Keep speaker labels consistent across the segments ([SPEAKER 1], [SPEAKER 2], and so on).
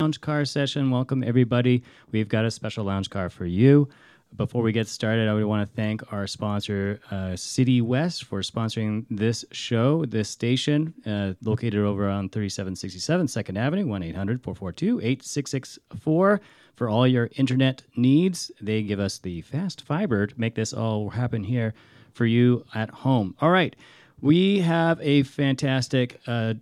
[SPEAKER 1] Lounge car session. Welcome, everybody. We've got a special lounge car for you. Before we get started, I would want to thank our sponsor, City West, for sponsoring this show, this station, located over on 3767 2nd Avenue, 1-800-442-8664. For all your internet needs, they give us the fast fiber to make this all happen here for you at home. All right. We have a fantastic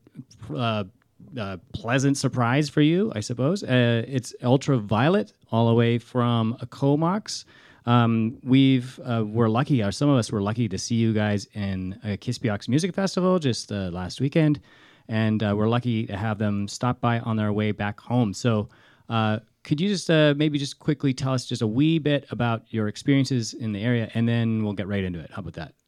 [SPEAKER 1] pleasant surprise for you, I suppose. It's Ultraviolet, all the way from Comox. We're lucky, some of us were lucky to see you guys in Kispiox Music Festival just last weekend, and we're lucky to have them stop by on their way back home. So could you just maybe just quickly tell us just a wee bit about your experiences in the area, and then we'll get right into it. How about that?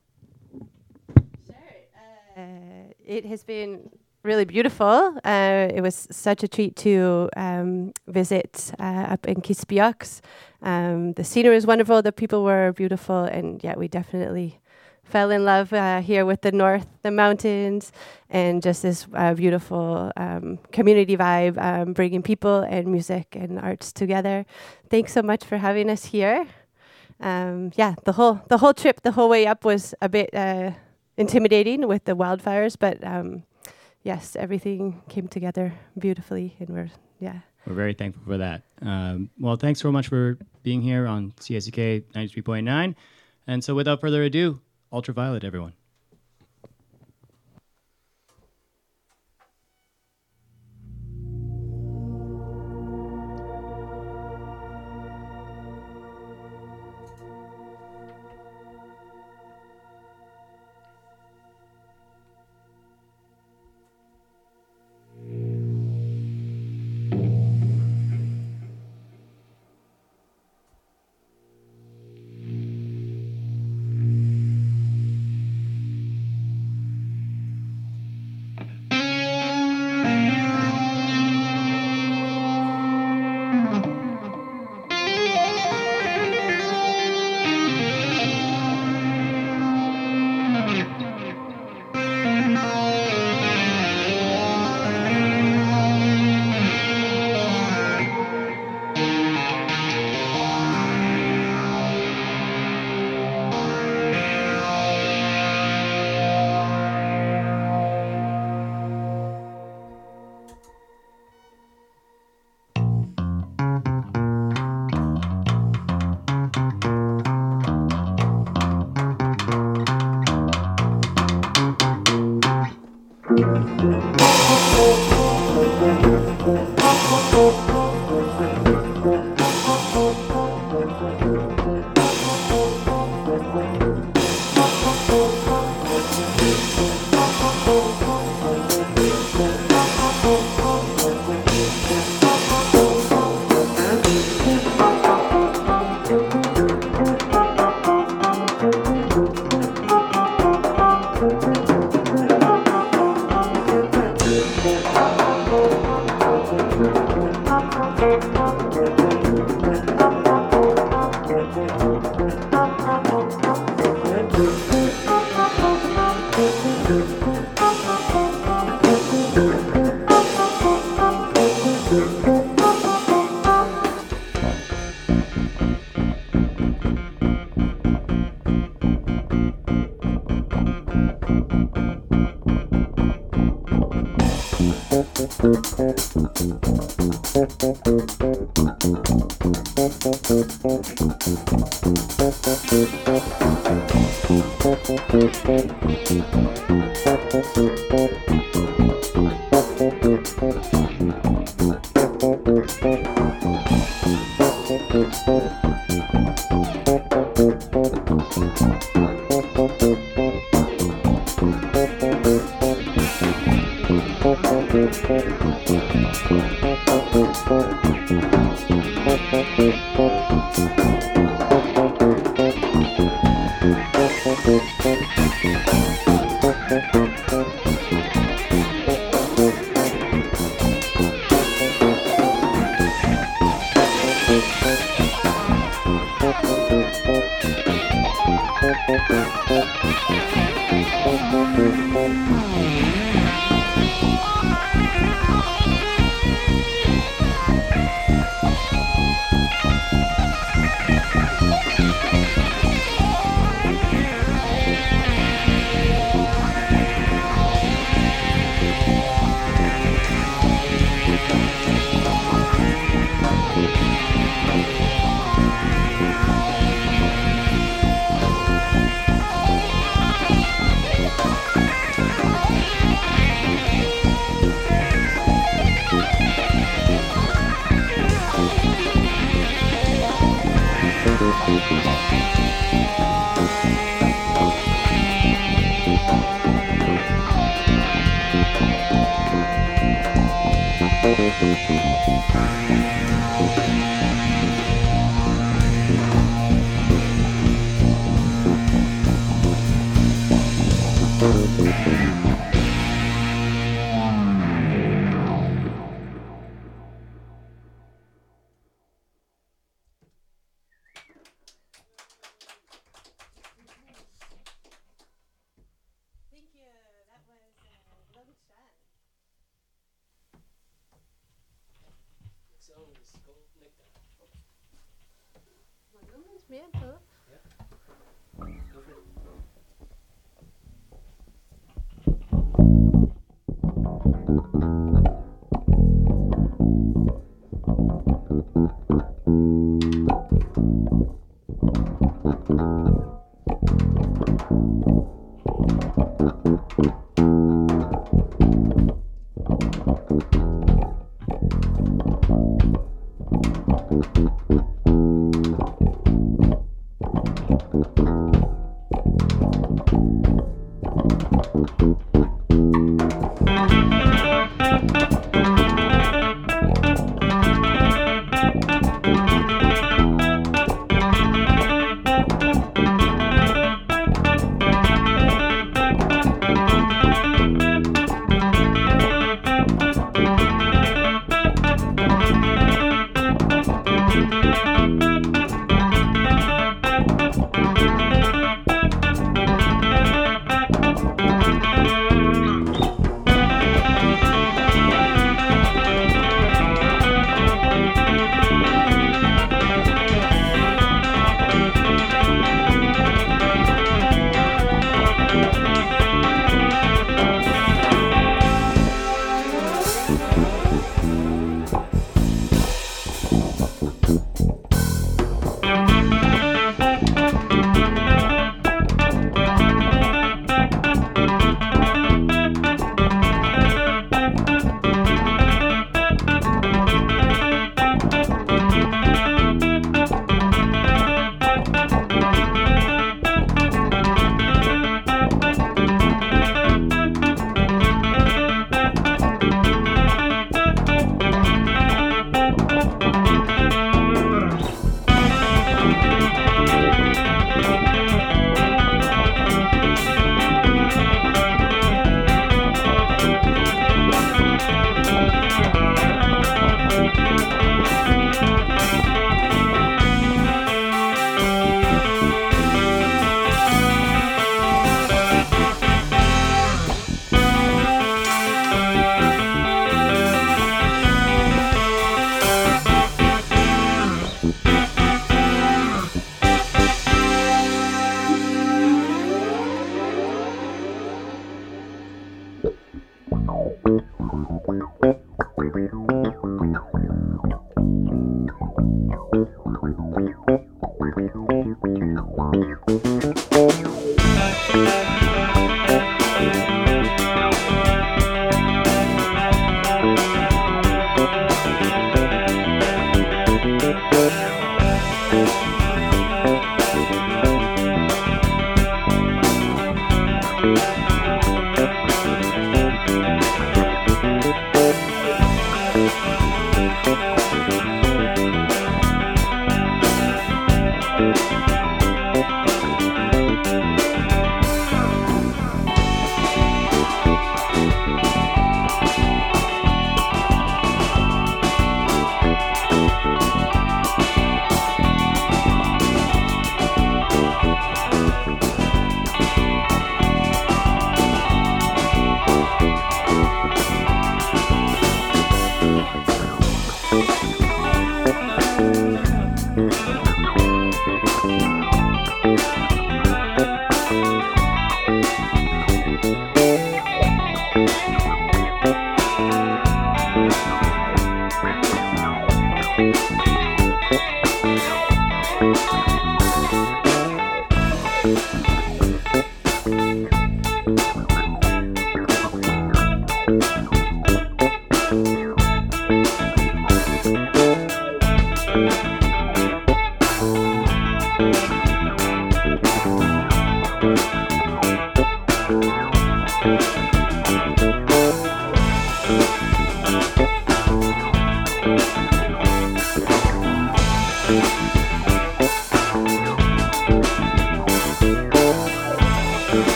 [SPEAKER 2] Sure. It has been really beautiful. It was such a treat to visit up in Kispiox. The scenery was wonderful. The people were beautiful, and yeah, we definitely fell in love here with the north, the mountains, and just this beautiful community vibe, bringing people and music and arts together. Thanks so much for having us here. The whole trip, the whole way up was a bit intimidating with the wildfires, but yes, everything came together beautifully, and we're
[SPEAKER 1] very thankful for that. Well, thanks so much for being here on CSUK 93.9. And so without further ado, Ultraviolet, everyone.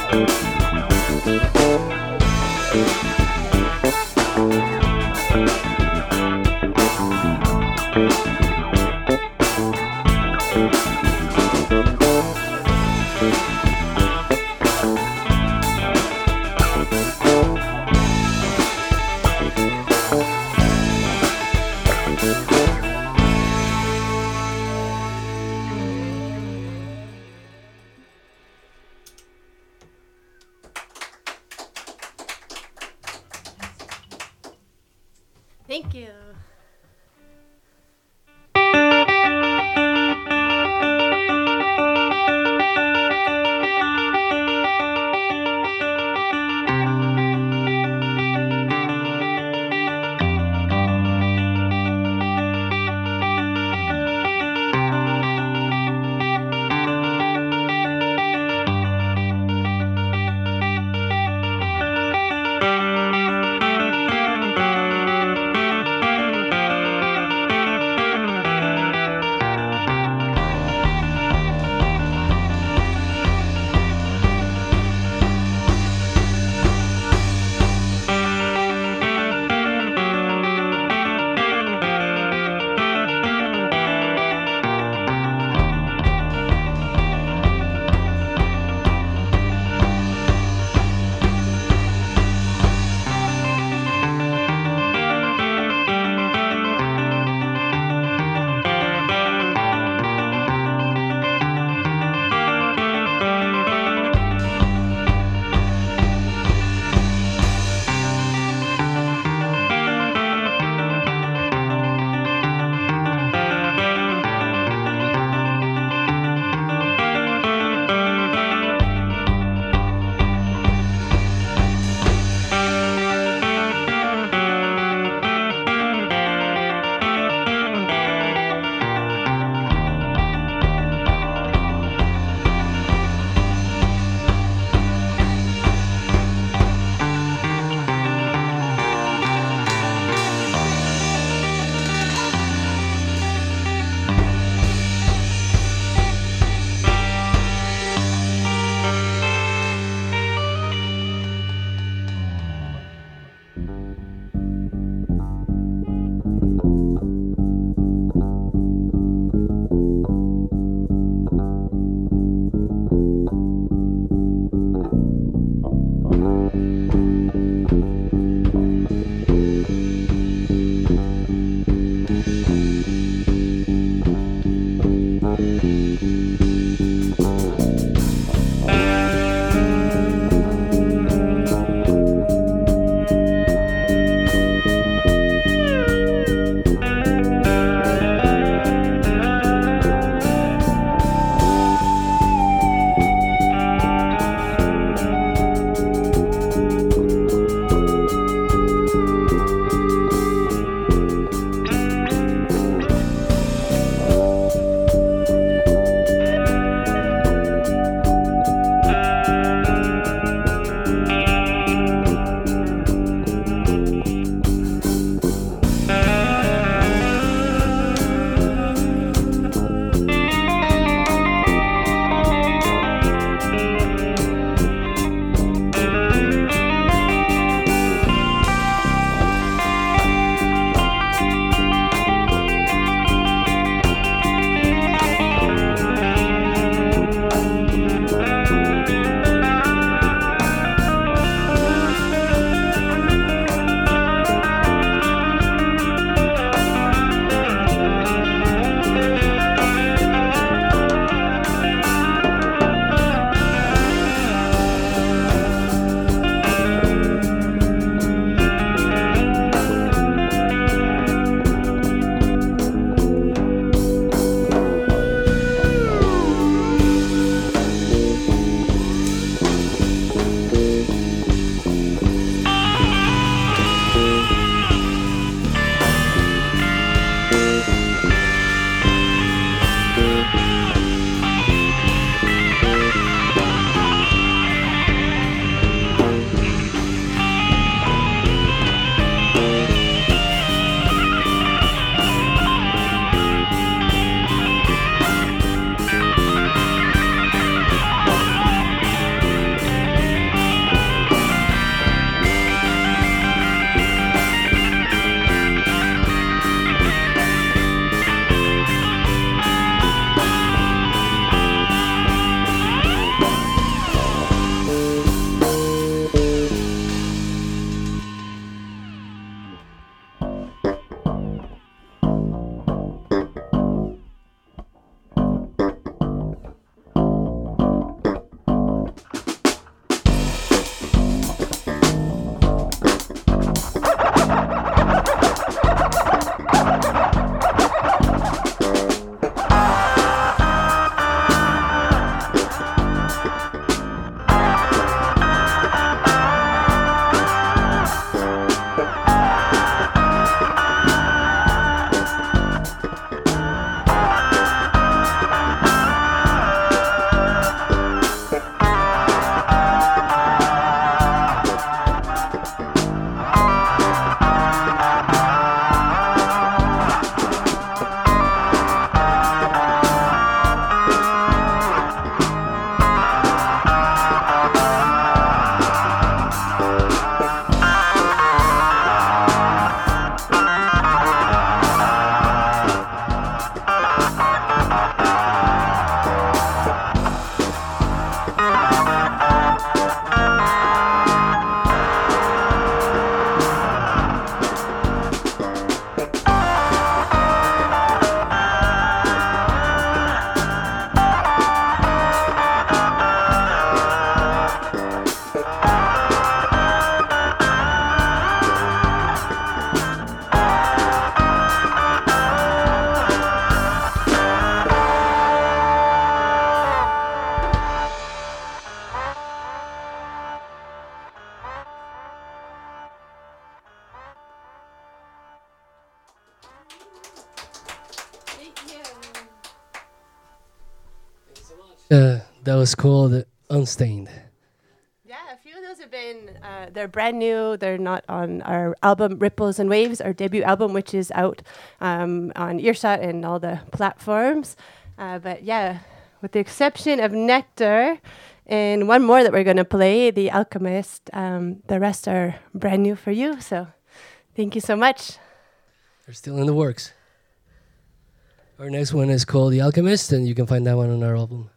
[SPEAKER 2] Thank you.
[SPEAKER 3] That was called Unstained.
[SPEAKER 2] Yeah, a few of those have been, they're brand new. They're not on our album Ripples and Waves, our debut album, which is out on Earshot and all the platforms. But yeah, with the exception of Nectar and one more that we're going to play, The Alchemist, the rest are brand new for you. So thank you so much.
[SPEAKER 3] They're still in the works. Our next one is called The Alchemist, and you can find that one on our album.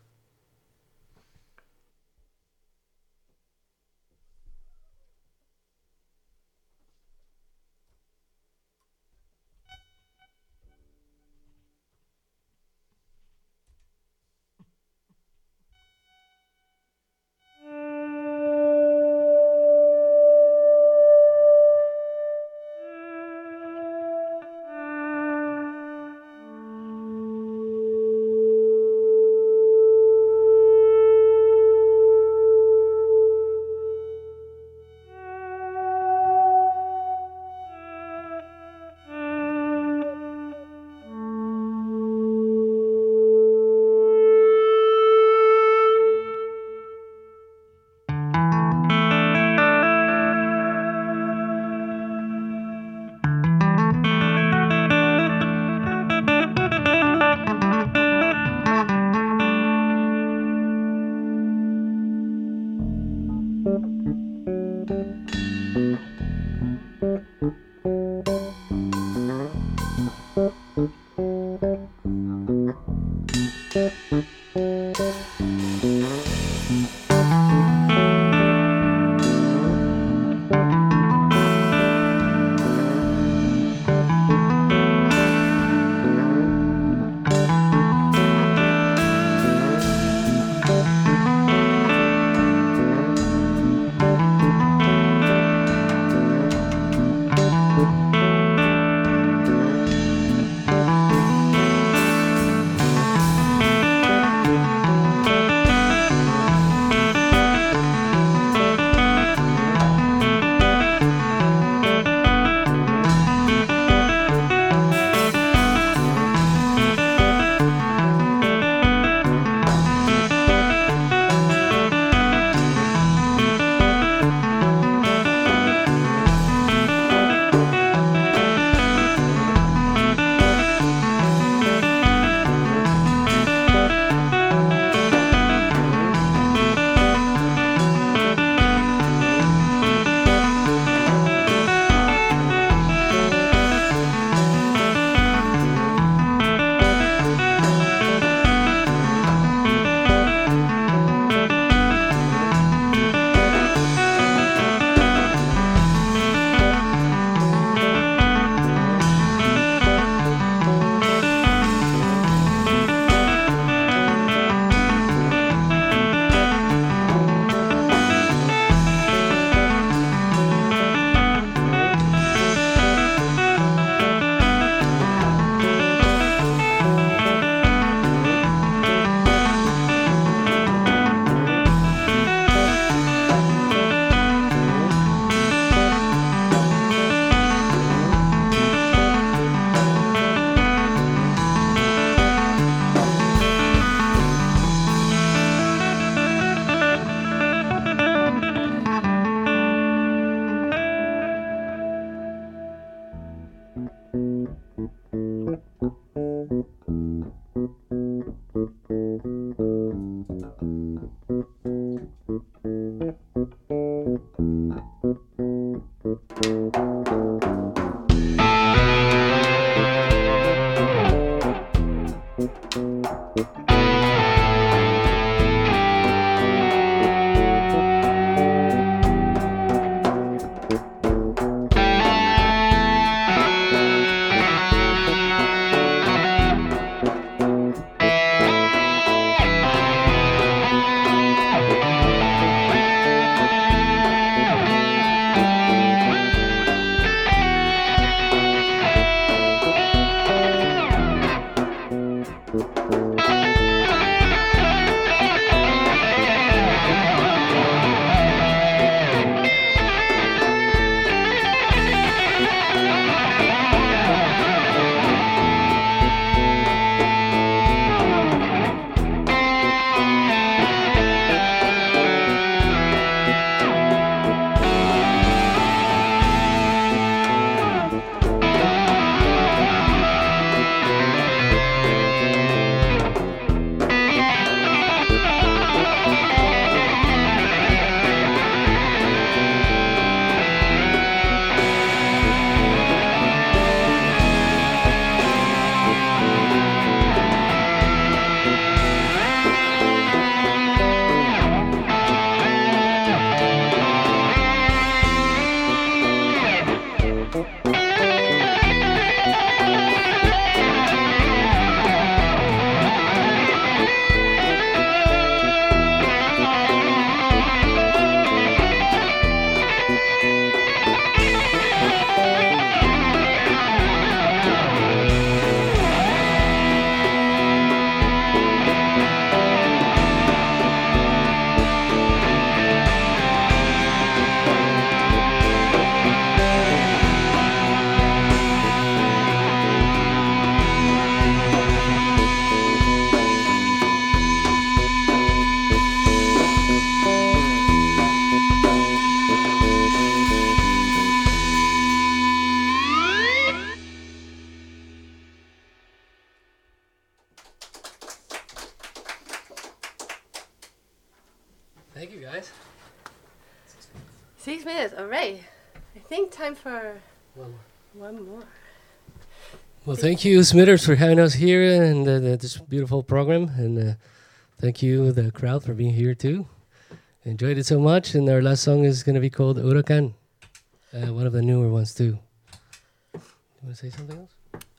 [SPEAKER 2] 6 minutes, all right. I think time for one more.
[SPEAKER 3] Well, thank you, Smithers, for having us here and this beautiful program. And thank you, the crowd, for being here, too. Enjoyed it so much. And our last song is going to be called Huracan, one of the newer ones, too. You want to say something else?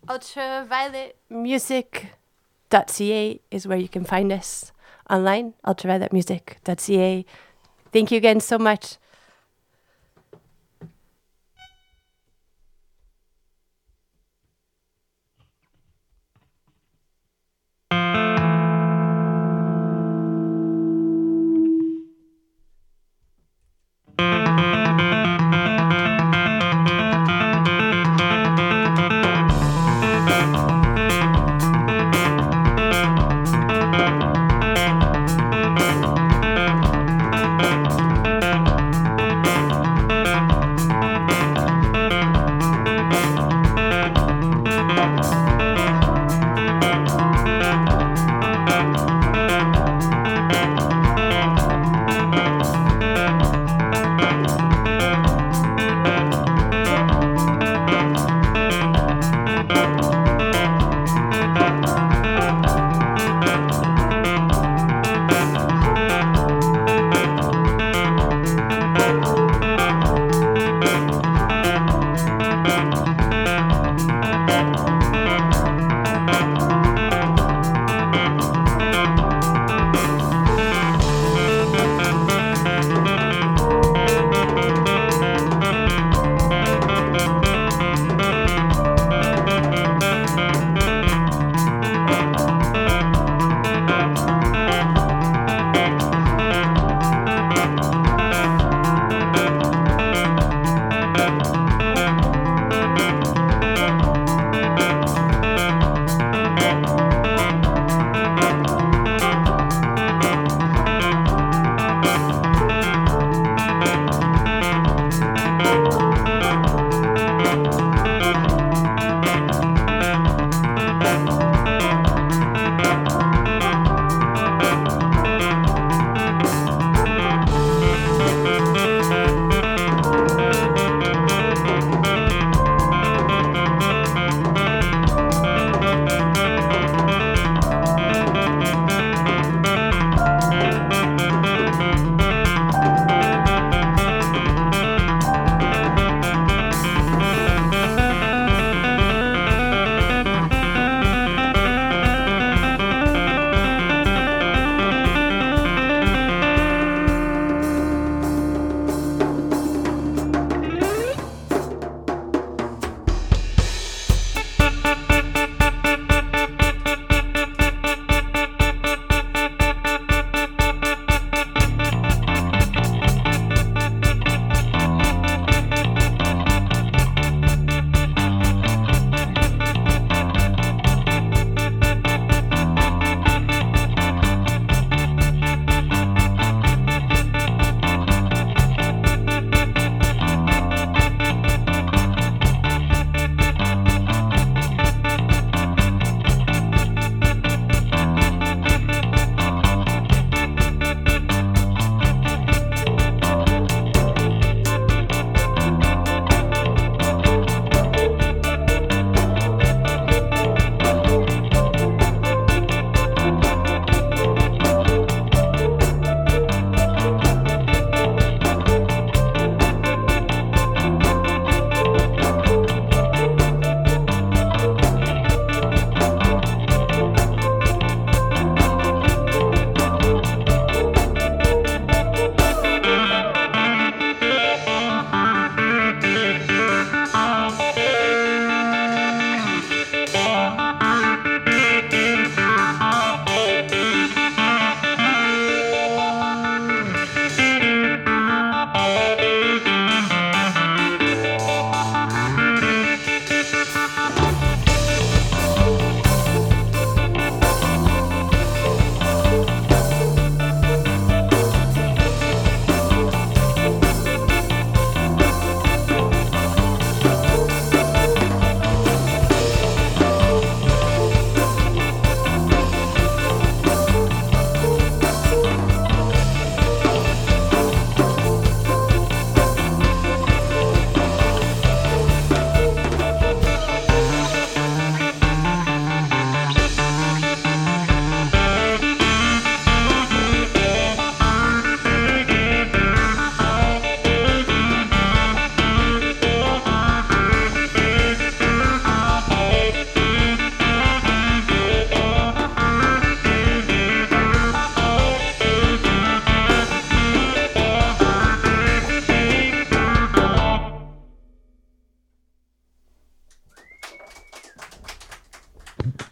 [SPEAKER 2] Ultravioletmusic.ca is where you can find us online, ultravioletmusic.ca. Thank you again so much.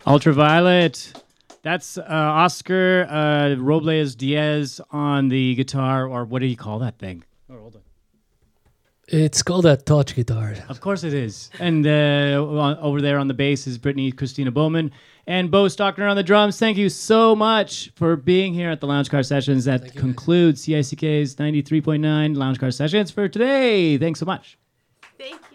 [SPEAKER 1] Ultraviolet. That's Oscar Robles Diaz on the guitar, or what do you call that thing? Oh, hold on.
[SPEAKER 3] It's called a touch guitar.
[SPEAKER 1] Of course it is. And over there on the bass is Brittany Christina Bowman and Bo Stockner on the drums. Thank you so much for being here at the Lounge Car Sessions. That concludes CICK's 93.9 Lounge Car Sessions for today. Thanks so much.
[SPEAKER 2] Thank you.